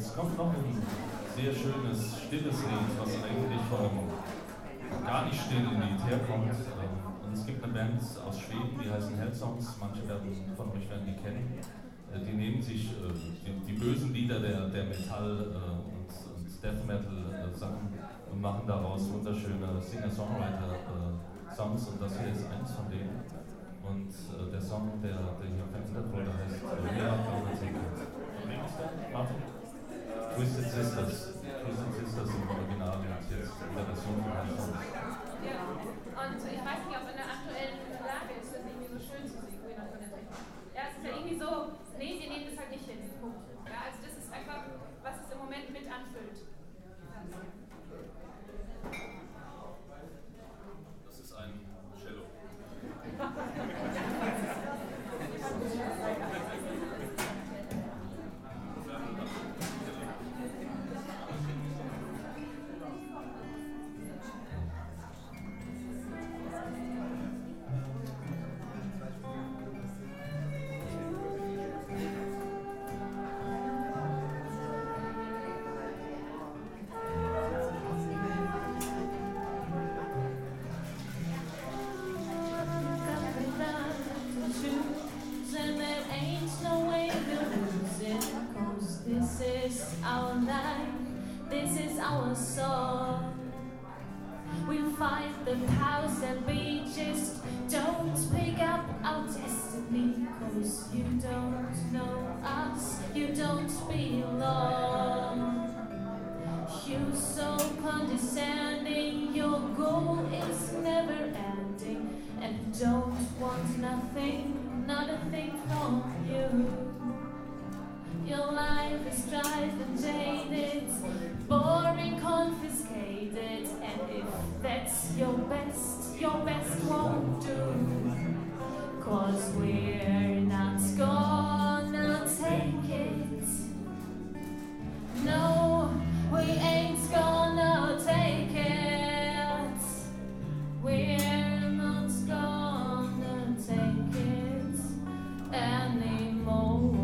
Jetzt kommt noch ein sehr schönes, stilles Lied, was eigentlich von einem gar nicht stillen Lied herkommt. Und es gibt eine Band aus Schweden, die heißen Hellsongs, manche von euch werden die kennen. Die nehmen sich die bösen Lieder der Metall- und Death Metal Sachen und machen daraus wunderschöne Singer-Songwriter-Songs, und das hier ist eins von denen. Und der Song, der hier verändert wurde, heißt We Are Gonna Take It. Wie ist der? Martin? Twisted Sisters. Twisted Sisters im Original und jetzt in der Version von Hellsongs. Ja, und ich weiß nicht, ob in der aktuellen Lage ist, das irgendwie so schön zu singen, We Are Gonna Take It. Ja, es ist ja irgendwie so, nee, wir nehmen das halt nicht hin. Punkt. Ja, also das ist einfach, was es im Moment mit anfüllt. Das ist ein Cello. Our song. We'll find the powers that we just don't pick up our destiny, 'cause you don't know us, you don't belong. You're so condescending, your goal is never ending, and you don't want nothing, not a thing from you. Your life is dry and jaded, boring, confiscated, and if that's your best won't do, 'cause we're not gonna take it. No, we ain't gonna take it. We're not gonna take it anymore.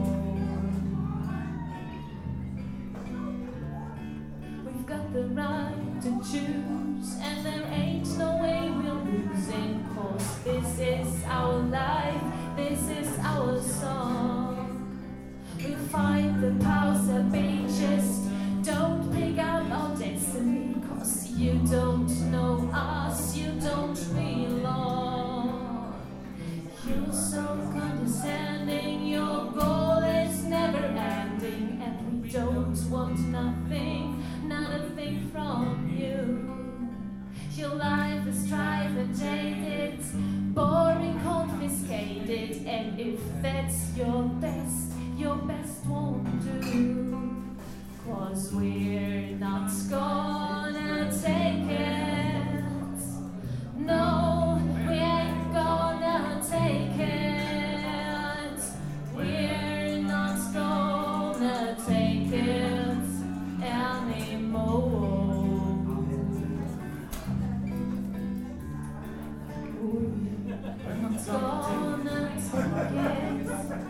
Got the right to choose, and there ain't no way we're losing, 'cause this is our life, this is our song. We find the powers that we just don't pick out our destiny, 'cause you don't know us, you don't belong. You're so condescending, your goal is never ending, and we don't want nothing, not a thing from you. Your life is strife and jaded, boring, confiscated, and if that's your best won't do, 'cause we're not gonna take it. No, we ain't gonna take it. We're not gonna take it anymore. We're not gonna take it.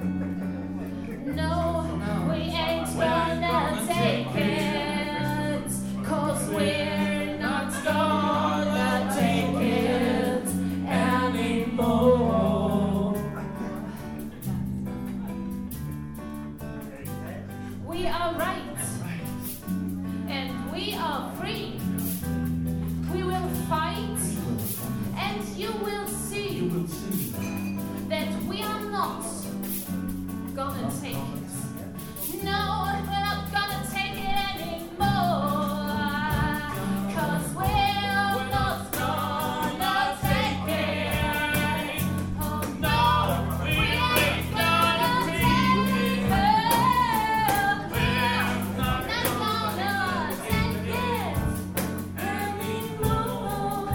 No, we ain't gonna take it, 'cause we're not gonna take it anymore. We are right, and we are free. We will fight, and you will see that we are not gonna take it. No, we're not gonna take it anymore, 'cause we're not gonna take it. Oh no, we ain't gonna take it. We're not gonna take it anymore.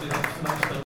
vielleicht